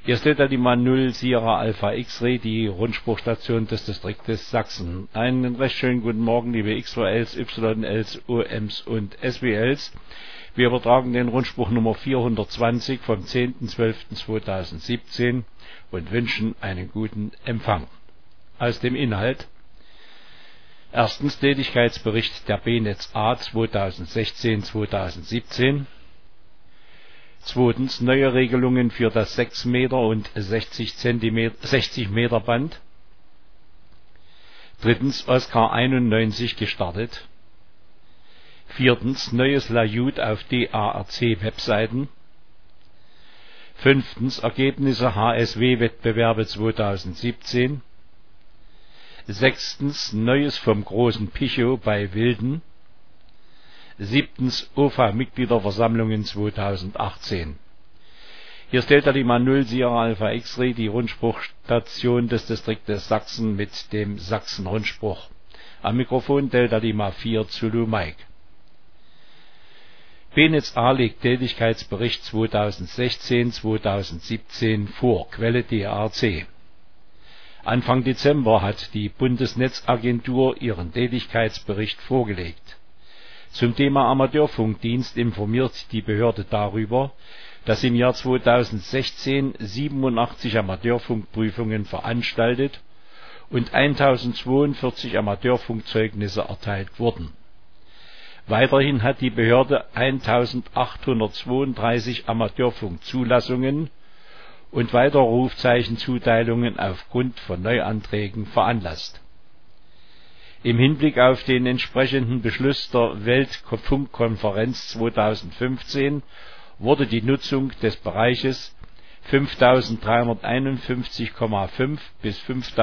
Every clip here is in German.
Hier ist Delta Lima 0 Sierra Alpha X-Ray, die Rundspruchstation des Distriktes Sachsen. Einen recht schönen guten Morgen, liebe XVLs, YLs, OMs und SWLs. Wir übertragen den Rundspruch Nummer 420 vom 10.12.2017 und wünschen einen guten Empfang. Aus dem Inhalt: Erstens Tätigkeitsbericht der B-Netz A 2016-2017. Zweitens neue Regelungen für das 6 Meter und 60 Meter Band. Drittens Oscar 91 gestartet. Viertens neues Layout auf DARC-Webseiten. Fünftens Ergebnisse HSW-Wettbewerbe 2017. Sechstens Neues vom Großen Picho bei Wilden. Siebtens OFA-Mitgliederversammlungen 2018. Hier ist Delta Lima 0 Sierra Alpha X-Ray, die Rundspruchstation des Distriktes Sachsen mit dem Sachsen-Rundspruch. Am Mikrofon Delta Lima 4 Zulu Mike. B-Netz A legt Tätigkeitsbericht 2016-2017 vor, Quelle DARC. Anfang Dezember hat die Bundesnetzagentur ihren Tätigkeitsbericht vorgelegt. Zum Thema Amateurfunkdienst informiert die Behörde darüber, dass im Jahr 2016 87 Amateurfunkprüfungen veranstaltet und 1042 Amateurfunkzeugnisse erteilt wurden. Weiterhin hat die Behörde 1832 Amateurfunkzulassungen und weitere Rufzeichenzuteilungen aufgrund von Neuanträgen veranlasst. Im Hinblick auf den entsprechenden Beschluss der Weltfunkkonferenz 2015 wurde die Nutzung des Bereiches 5351,5 bis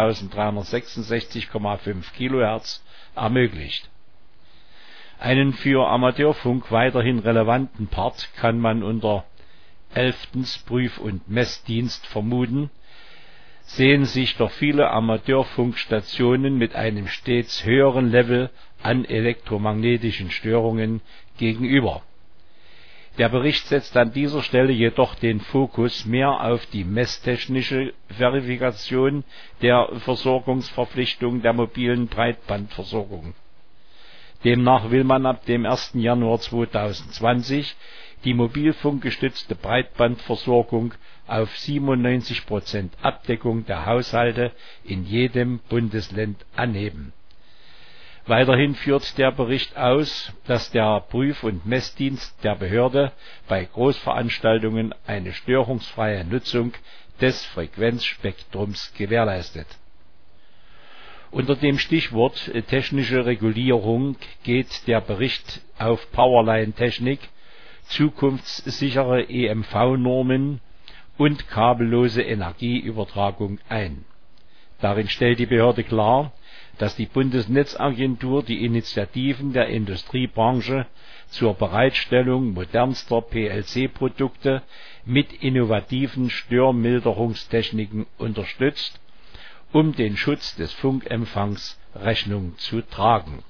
5366,5 kHz ermöglicht. Einen für Amateurfunk weiterhin relevanten Part kann man unter 11. Prüf- und Messdienst vermuten, sehen sich doch viele Amateurfunkstationen mit einem stets höheren Level an elektromagnetischen Störungen gegenüber. Der Bericht setzt an dieser Stelle jedoch den Fokus mehr auf die messtechnische Verifikation der Versorgungsverpflichtung der mobilen Breitbandversorgung. Demnach will man ab dem 1. Januar 2020 die mobilfunkgestützte Breitbandversorgung auf 97% Abdeckung der Haushalte in jedem Bundesland anheben. Weiterhin führt der Bericht aus, dass der Prüf- und Messdienst der Behörde bei Großveranstaltungen eine störungsfreie Nutzung des Frequenzspektrums gewährleistet. Unter dem Stichwort technische Regulierung geht der Bericht auf Powerline-Technik, zukunftssichere EMV-Normen und kabellose Energieübertragung ein. Darin stellt die Behörde klar, dass die Bundesnetzagentur die Initiativen der Industriebranche zur Bereitstellung modernster PLC-Produkte mit innovativen Störmilderungstechniken unterstützt, um den Schutz des Funkempfangs Rechnung zu tragen.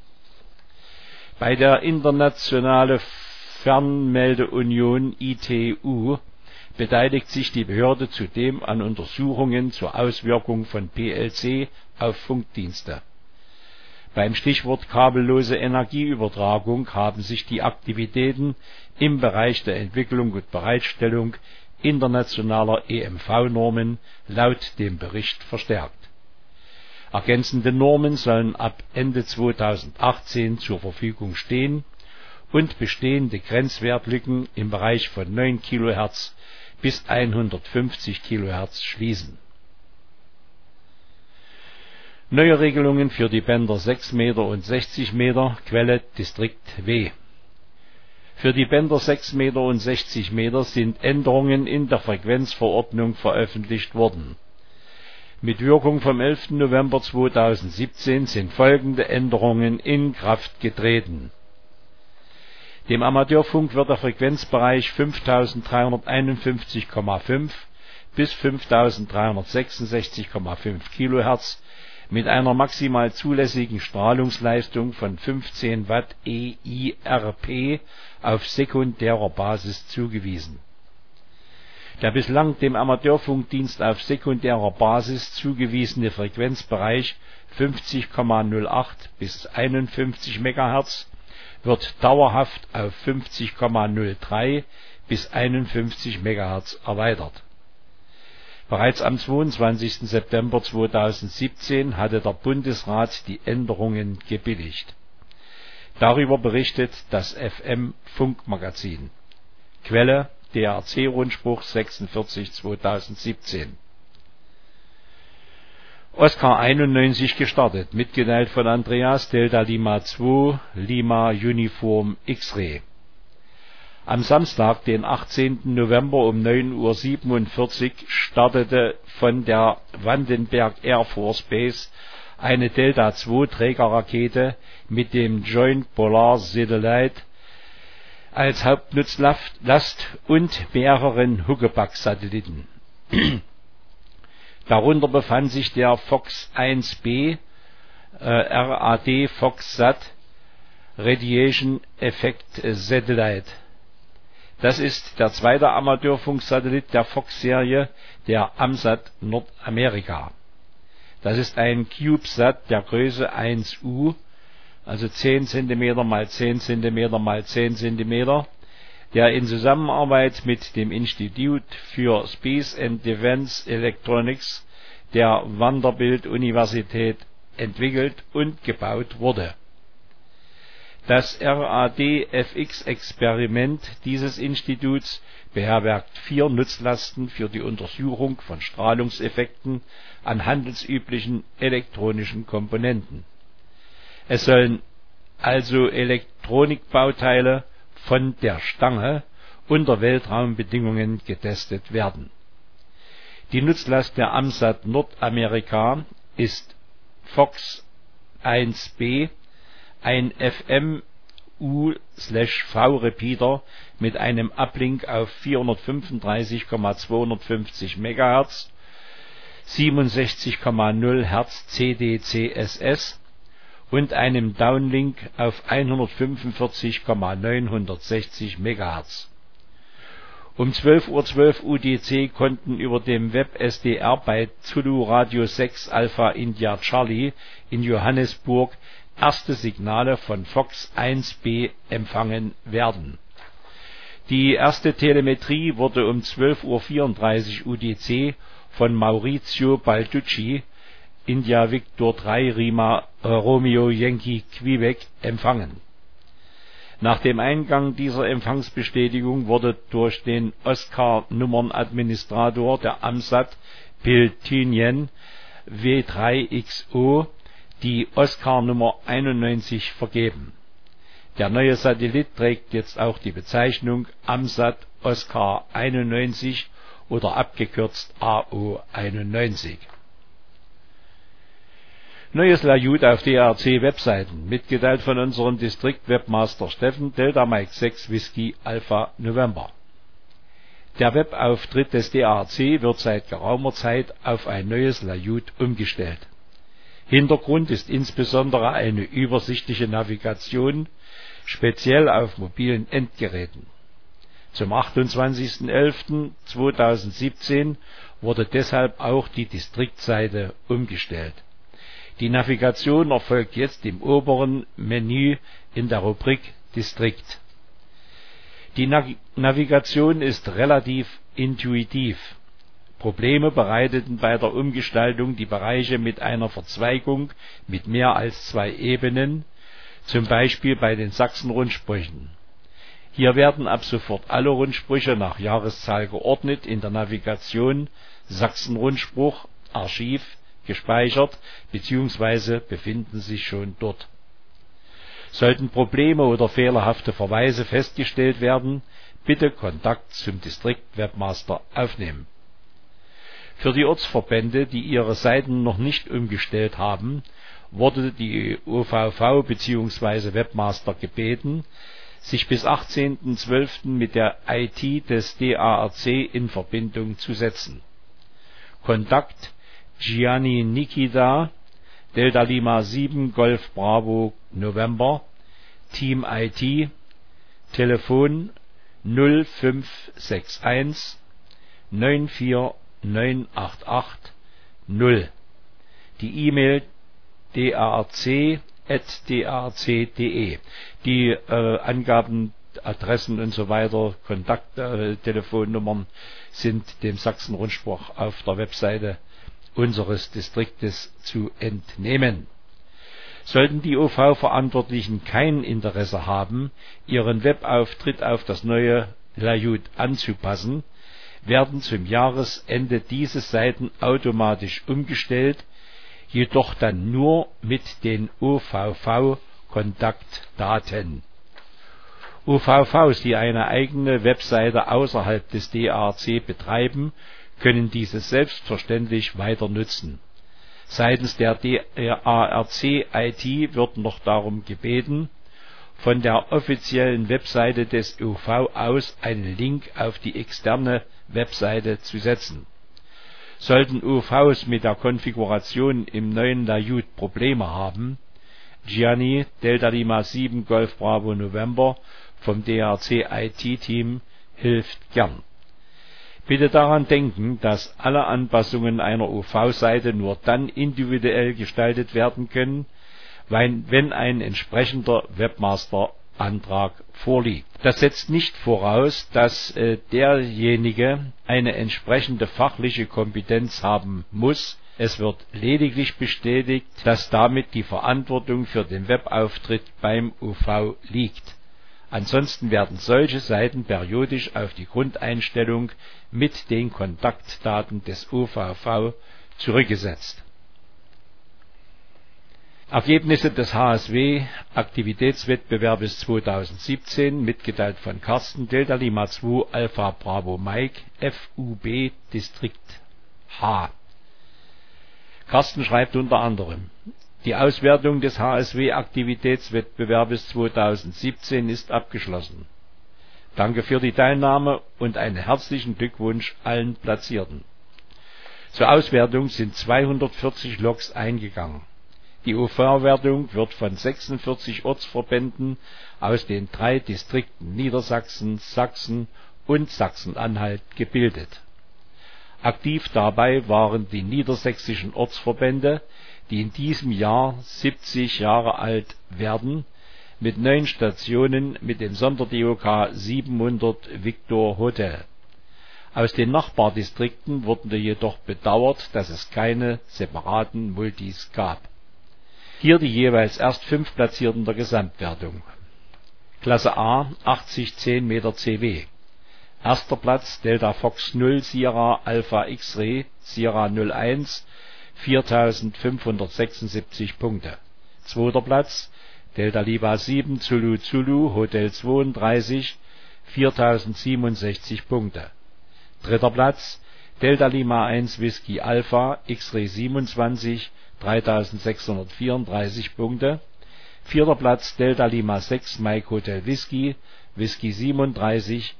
Bei der Internationale Fernmeldeunion ITU beteiligt sich die Behörde zudem an Untersuchungen zur Auswirkung von PLC auf Funkdienste. Beim Stichwort kabellose Energieübertragung haben sich die Aktivitäten im Bereich der Entwicklung und Bereitstellung internationaler EMV-Normen laut dem Bericht verstärkt. Ergänzende Normen sollen ab Ende 2018 zur Verfügung stehen und bestehende Grenzwertlücken im Bereich von 9 kHz bis 150 kHz schließen. Neue Regelungen für die Bänder 6 Meter und 60 Meter, Quelle Distrikt W. Für die Bänder 6 Meter und 60 Meter sind Änderungen in der Frequenzverordnung veröffentlicht worden. Mit Wirkung vom 11. November 2017 sind folgende Änderungen in Kraft getreten. Dem Amateurfunk wird der Frequenzbereich 5351,5 bis 5366,5 kHz mit einer maximal zulässigen Strahlungsleistung von 15 Watt EIRP auf sekundärer Basis zugewiesen. Der bislang dem Amateurfunkdienst auf sekundärer Basis zugewiesene Frequenzbereich 50,08 bis 51 MHz wird dauerhaft auf 50,03 bis 51 MHz erweitert. Bereits am 22. September 2017 hatte der Bundesrat die Änderungen gebilligt. Darüber berichtet das FM-Funkmagazin. Quelle: DRC-Rundspruch 46/2017. Oscar 91 gestartet, mitgeteilt von Andreas, Delta Lima 2, Lima Uniform X-Ray. Am Samstag, den 18. November um 9:47 Uhr startete von der Vandenberg Air Force Base eine Delta II Trägerrakete mit dem Joint Polar Satellite als Hauptnutzlast und mehreren Huckepack-Satelliten. Darunter befand sich der Fox 1B RAD Foxsat Radiation Effect Satellite. Das ist der zweite Amateurfunksatellit der Fox-Serie, der AMSAT Nordamerika. Das ist ein CubeSat der Größe 1U, also 10 cm x 10 cm x 10 cm, der in Zusammenarbeit mit dem Institut für Space and Defense Electronics der Vanderbilt-Universität entwickelt und gebaut wurde. Das RAD-FX-Experiment dieses Instituts beherbergt 4 Nutzlasten für die Untersuchung von Strahlungseffekten an handelsüblichen elektronischen Komponenten. Es sollen also Elektronikbauteile von der Stange unter Weltraumbedingungen getestet werden. Die Nutzlast der AMSAT Nordamerika ist Fox 1B, ein FMU/V-Repeater mit einem Uplink auf 435,250 MHz, 67,0 Hz CDCSS und einem Downlink auf 145,960 MHz. Um 12:12 Uhr UTC konnten über dem Web-SDR bei Zulu Radio 6 Alpha India Charlie in Johannesburg erste Signale von Fox 1B empfangen werden. Die erste Telemetrie wurde um 12:34 Uhr UTC von Maurizio Balducci, India Victor 3 Romeo Yankee Quebec, empfangen. Nach dem Eingang dieser Empfangsbestätigung wurde durch den Oscar-Nummernadministrator der AMSAT, Bill Tinian W3XO, die Oscar-Nummer 91 vergeben. Der neue Satellit trägt jetzt auch die Bezeichnung AMSAT Oscar 91 oder abgekürzt AO91. Neues Layout auf DRC-Webseiten, mitgeteilt von unserem Distrikt-Webmaster Steffen, Delta Mike 6 Whisky Alpha November. Der Webauftritt des DRC wird seit geraumer Zeit auf ein neues Layout umgestellt. Hintergrund ist insbesondere eine übersichtliche Navigation, speziell auf mobilen Endgeräten. Zum 28.11.2017 wurde deshalb auch die Distriktseite umgestellt. Die Navigation erfolgt jetzt im oberen Menü in der Rubrik Distrikt. Die Navigation ist relativ intuitiv. Probleme bereiteten bei der Umgestaltung die Bereiche mit einer Verzweigung mit mehr als 2 Ebenen, zum Beispiel bei den Sachsen-Rundsprüchen. Hier werden ab sofort alle Rundsprüche nach Jahreszahl geordnet in der Navigation Sachsen-Rundspruch Archiv gespeichert bzw. befinden sich schon dort. Sollten Probleme oder fehlerhafte Verweise festgestellt werden, bitte Kontakt zum Distrikt-Webmaster aufnehmen. Für die Ortsverbände, die ihre Seiten noch nicht umgestellt haben, wurde die OVV bzw. Webmaster gebeten, sich bis 18.12. mit der IT des DARC in Verbindung zu setzen. Kontakt Gianni Nikita, Delta Lima 7 Golf Bravo November, Team IT, Telefon 0561 94988 0. Die E-Mail darc@darc.de. Die Angaben, Adressen und so weiter, Kontakttelefonnummern sind dem Sachsen-Rundspruch auf der Webseite unseres Distriktes zu entnehmen. Sollten die OV-Verantwortlichen kein Interesse haben, ihren Webauftritt auf das neue Layout anzupassen, werden zum Jahresende diese Seiten automatisch umgestellt, jedoch dann nur mit den OVV-Kontaktdaten. OVVs, die eine eigene Webseite außerhalb des DARC betreiben, können diese selbstverständlich weiter nutzen. Seitens der DARC IT wird noch darum gebeten, von der offiziellen Webseite des OV aus einen Link auf die externe Webseite zu setzen. Sollten OVs mit der Konfiguration im neuen Layout Probleme haben, Gianni Delta Lima 7 Golf Bravo November vom DARC IT-Team hilft gern. Bitte daran denken, dass alle Anpassungen einer OV-Seite nur dann individuell gestaltet werden können, wenn ein entsprechender Webmaster-Antrag vorliegt. Das setzt nicht voraus, dass derjenige eine entsprechende fachliche Kompetenz haben muss. Es wird lediglich bestätigt, dass damit die Verantwortung für den Webauftritt beim OV liegt. Ansonsten werden solche Seiten periodisch auf die Grundeinstellung mit den Kontaktdaten des OVV zurückgesetzt. Ergebnisse des HSW Aktivitätswettbewerbes 2017, mitgeteilt von Carsten Delta Lima 2 Alpha Bravo Mike FUB Distrikt H. Carsten schreibt unter anderem: Die Auswertung des HSW Aktivitätswettbewerbes 2017 ist abgeschlossen. Danke für die Teilnahme und einen herzlichen Glückwunsch allen Platzierten. Zur Auswertung sind 240 Logs eingegangen. Die OV-Wertung wird von 46 Ortsverbänden aus den 3 Distrikten Niedersachsen, Sachsen und Sachsen-Anhalt gebildet. Aktiv dabei waren die niedersächsischen Ortsverbände, die in diesem Jahr 70 Jahre alt werden, mit 9 Stationen mit dem Sonder-DOK 700 Victor Hotel. Aus den Nachbardistrikten wurde jedoch bedauert, dass es keine separaten Multis gab. Hier die jeweils erst 5 Platzierten der Gesamtwertung. Klasse A 80 10 Meter CW. Erster Platz Delta Fox 0 Sierra Alpha X-Ray Sierra 01 4576 Punkte. Zweiter Platz Delta Lima 7 Zulu Zulu Hotel 32 4067 Punkte. Dritter Platz Delta Lima 1 Whisky Alpha X-Ray 27 3634 Punkte. Vierter Platz Delta Lima 6 Mike Hotel Whisky 37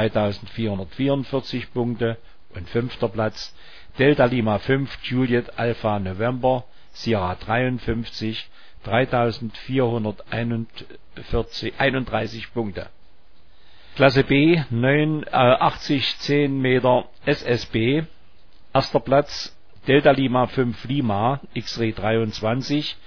3444 Punkte. Und fünfter Platz Delta Lima 5 Juliet Alpha November Sierra 53 3431 Punkte. Klasse B 80 10 Meter SSB. Erster Platz Delta Lima 5 Lima X-Ray 23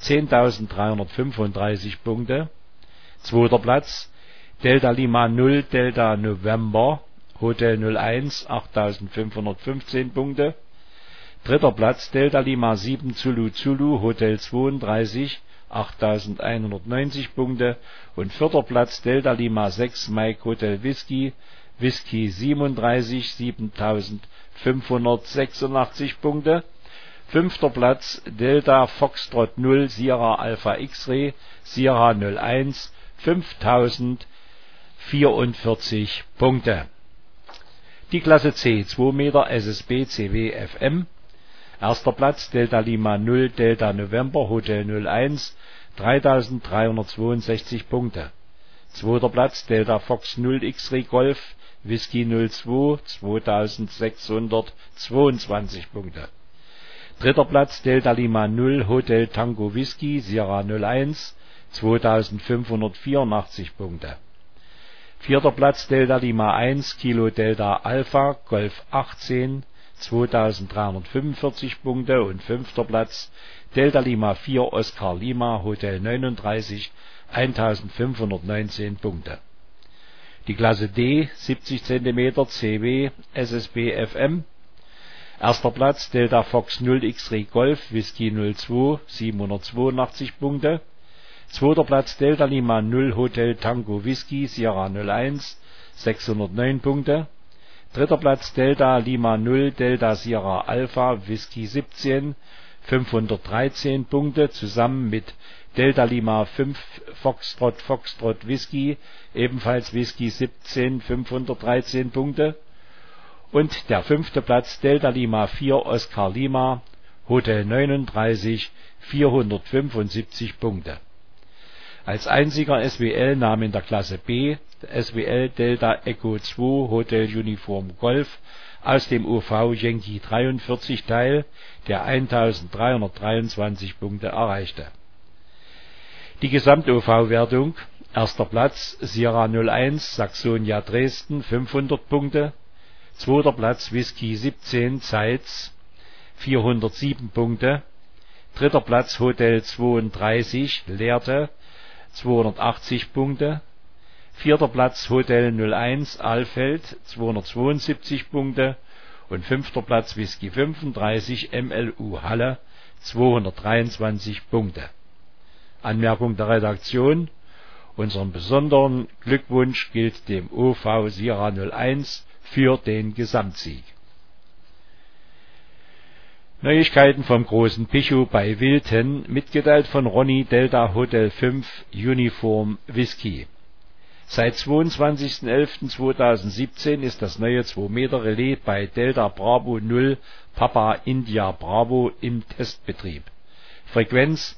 10.335 Punkte. Zweiter Platz Delta Lima 0 Delta November Hotel 01 8.515 Punkte. Dritter Platz Delta Lima 7 Zulu Zulu Hotel 32 8.190 Punkte. Und vierter Platz Delta Lima 6 Mike Hotel Whisky 37 7.586 Punkte. Fünfter Platz Delta Foxtrot 0 Sierra Alpha X-Ray Sierra 01 5044 Punkte. Die Klasse C 2 Meter SSB CW FM. Erster Platz Delta Lima 0 Delta November Hotel 01 3362 Punkte. Zweiter Platz Delta Fox 0 X-Ray Golf Whisky 02 2622 Punkte. Dritter Platz Delta Lima 0 Hotel Tango Whisky Sierra 01 2584 Punkte. Vierter Platz Delta Lima 1 Kilo Delta Alpha Golf 18 2345 Punkte und fünfter Platz Delta Lima 4 Oscar Lima Hotel 39 1519 Punkte. Die Klasse D 70 cm CW SSB FM. Erster Platz Delta Fox 0 X-Ray Golf Whisky 02 782 Punkte. Zweiter Platz Delta Lima 0 Hotel Tango Whisky Sierra 01 609 Punkte. Dritter Platz Delta Lima 0 Delta Sierra Alpha Whisky 17 513 Punkte zusammen mit Delta Lima 5 Foxtrot Whisky ebenfalls Whisky 17 513 Punkte. Und der fünfte Platz Delta Lima 4 Oscar Lima Hotel 39 475 Punkte. Als einziger SWL nahm in der Klasse B SWL Delta Echo 2 Hotel Uniform Golf aus dem OV Yankee 43 teil, der 1323 Punkte erreichte. Die Gesamt-OV-Wertung: erster Platz Sierra 01 Saxonia Dresden 500 Punkte, zweiter Platz Whisky 17 Zeitz 407 Punkte, dritter Platz Hotel 32 Lehrte 280 Punkte, vierter Platz Hotel 01 Alfeld 272 Punkte und fünfter Platz Whisky 35 MLU Halle 223 Punkte. Anmerkung der Redaktion: Unseren besonderen Glückwunsch gilt dem OV Sierra 01 für den Gesamtsieg. Neuigkeiten vom großen Picho bei Wilten, mitgeteilt von Ronny Delta Hotel 5 Uniform Whisky. Seit 22.11.2017 ist das neue 2-Meter-Relais bei Delta Bravo 0 Papa India Bravo im Testbetrieb. Frequenz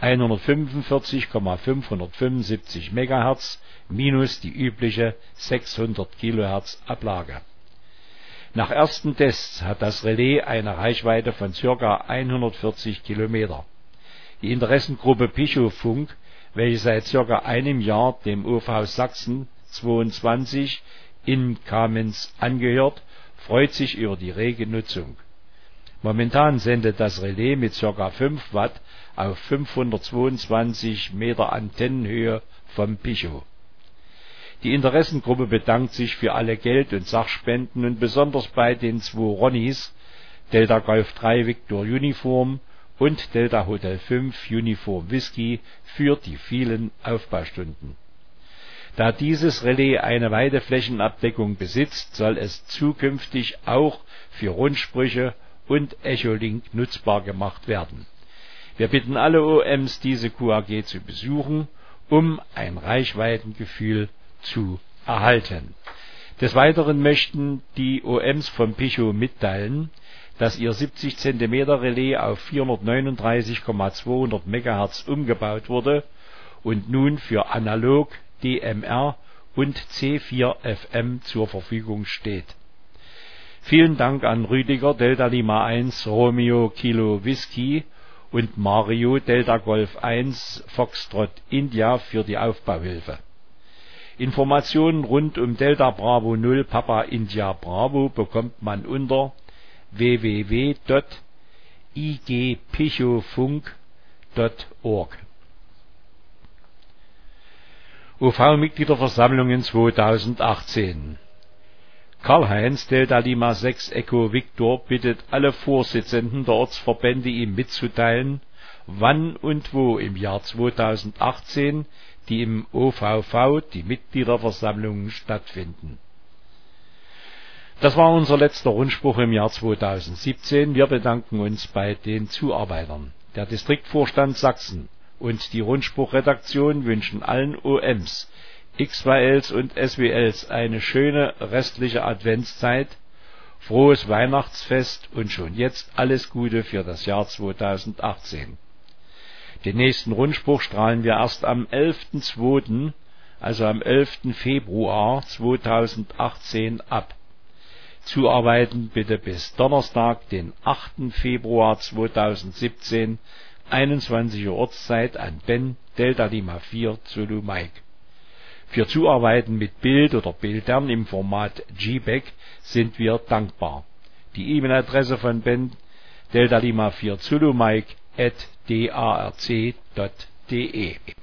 145,575 MHz minus die übliche 600 kHz Ablage. Nach ersten Tests hat das Relais eine Reichweite von ca. 140 km. Die Interessengruppe Picho Funk, welche seit ca. einem Jahr dem OV Sachsen 22 in Kamenz angehört, freut sich über die rege Nutzung. Momentan sendet das Relais mit ca. 5 Watt auf 522 Meter Antennenhöhe vom Picho. Die Interessengruppe bedankt sich für alle Geld- und Sachspenden und besonders bei den 2 Ronnys, Delta Golf 3 Victor Uniform und Delta Hotel 5 Uniform Whisky, für die vielen Aufbaustunden. Da dieses Relais eine weite Flächenabdeckung besitzt, soll es zukünftig auch für Rundsprüche und Echolink nutzbar gemacht werden. Wir bitten alle OMs, diese QAG zu besuchen, um ein Reichweitengefühl zu erhalten. Des Weiteren möchten die OMs von Picho mitteilen, dass ihr 70 cm Relais auf 439,200 MHz umgebaut wurde und nun für Analog, DMR und C4 FM zur Verfügung steht. Vielen Dank an Rüdiger Delta Lima 1 Romeo Kilo Whisky und Mario Delta Golf 1 Foxtrot India für die Aufbauhilfe. Informationen rund um Delta Bravo 0 Papa India Bravo bekommt man unter www.igpichofunk.org. OV-Mitgliederversammlungen 2018. Karl-Heinz Delta Lima 6 Echo Victor bittet alle Vorsitzenden der Ortsverbände, ihm mitzuteilen, wann und wo im Jahr 2018 die im OVV die Mitgliederversammlungen stattfinden. Das war unser letzter Rundspruch im Jahr 2017. Wir bedanken uns bei den Zuarbeitern. Der Distriktvorstand Sachsen und die Rundspruchredaktion wünschen allen OMs, XYLs und SWLs eine schöne restliche Adventszeit, frohes Weihnachtsfest und schon jetzt alles Gute für das Jahr 2018. Den nächsten Rundspruch strahlen wir erst am 11.02., also am 11. Februar 2018 ab. Zuarbeiten bitte bis Donnerstag, den 8. Februar 2017, 21 Uhr Ortszeit an Ben Delta Lima 4 Zulu Mike. Für Zuarbeiten mit Bild oder Bildern im Format JPEG sind wir dankbar. Die E-Mail-Adresse von Ben: Delta Lima 4 Zulu Mike @darc.de